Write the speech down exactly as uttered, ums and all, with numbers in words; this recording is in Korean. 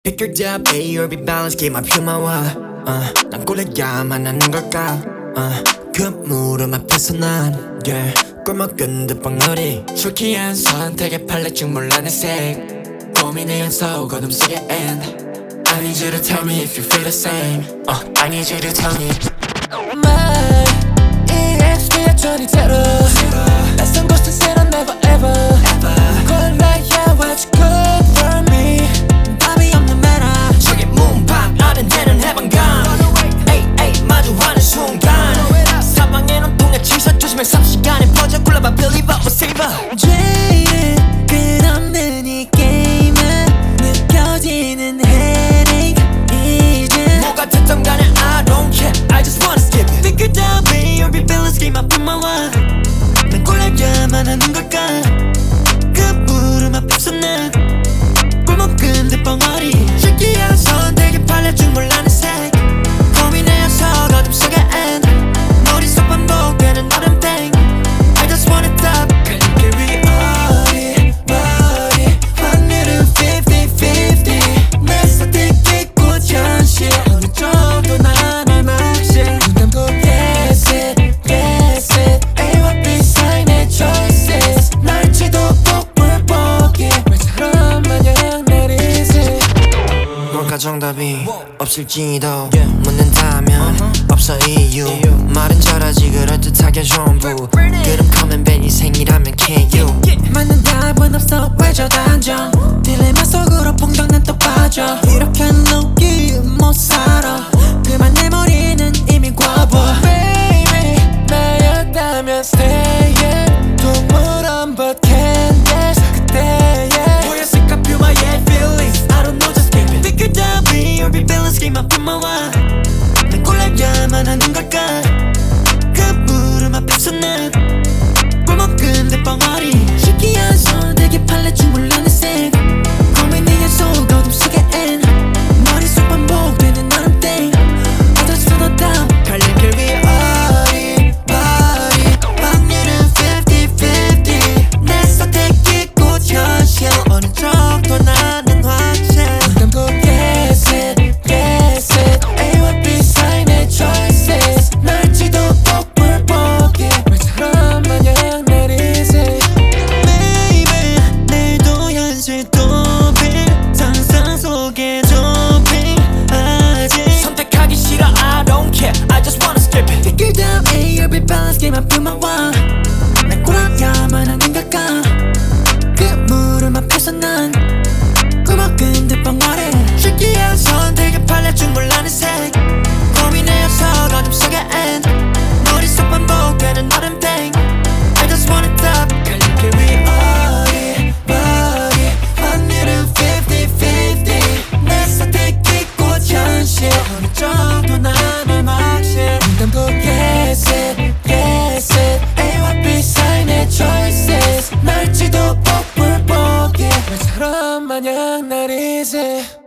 Pick your job, A or B balance, keep my 퓨마와 uh, 난 꼴려야만 하는 걸까 uh, 그 물음 앞에서 난 yeah, 꿀먹은 듯 벙어리 쇼키한 선택에 팔레쭉 몰라 내 색 고민의 연속 어둠 속의 end I need you to tell me if you feel the same uh, I need you to tell me My 이엑스피의 전이대로 낯선 곳은 said I'll never ever 골라야 what you good for me 답이 없는 매너 저기 문방 아른대는 해방감 에이 에이 마주하는 순간 사방에 눈동자 치사 조심해 삼 시간에 퍼져 굴러봐 believer or saver 죄의 끝없는 이 게임은 느껴지는 headache 이제 뭐가 됐든 간에 I don't care I just wanna skip it Pick it up, be or be balance game 앞에 나와 난 꼴려야만 하는 걸까 그 물음 앞에서 난 꿀먹은 듯 벙어리 신기한 선택에 팔려쭉 몰라는 색 고민의 연속 어둠 속의 end 머릿속 반복되는 어둠 thing I just wanna stop 갈길 위 어디 머리 확률은 fifty fifty 내 선택이 곧 현실 어느 정도 나를 막실 눈 감고 yes it yes it A와 B 사이의 choices 날지도 복불복이 말처럼 마냥 내리지 뭘까 정답이 없을지도 묻는다면 없어 이유 말은 잘하지 그럴듯하게 전부 그럼 comment 벤이 생이라면 can you 맞는 답은 없어 왜 저 단정 딜레마 속으로 퐁당 난 또 빠져 이렇게 녹이 못 살아 그만 내 머리는 이미 과보 Baby 나였다면 stay it 동물원 but can't dance 그때의 Boy I sick up you my yeah feelings I don't know just keep it Pick it up be or be balance game 앞에 나와 난 꼴려야만 하는 걸까 그 물음 앞에서 난 꿀먹은 듯 벙어리 신기한 선택에 팔레쭉 몰라는 색 고민의 연속 어둠 속의 end 머릿속 반복되는 어둠 thing I just wanna down 갈림길 위 어디 머리 확률은 fifty fifty 내 선택이 곧 현실 어느 정도 나는 확실 눈 감고 yes it yes it A와 B 사이의 choices 날지도 복불복이 말처럼 마냥 내리지 Baby 내일도 현실 도핑 상상 속에 좁힌 아직 선택하기 싫어 I don't care I just wanna skip it Pick it up A or B balance game 앞에 나와 난 꼴아야만 하는 걸까 그 물음 앞에서 난 꿀먹은 듯 벙어리 신기한 선택에 팔려쭉 몰라는 색 고민의 연속 어둠 속의 end 머릿속 반복되는 어둠 thing I just wanna stop 갈림길 위 어디 머리 확률은 fifty fifty 내 선택이 곧 현실 어느 정도 나를 막실 눈 감고 yes it yes it A와 B 사이의 choices 날지도 복불복이 말처럼 마냥 내리지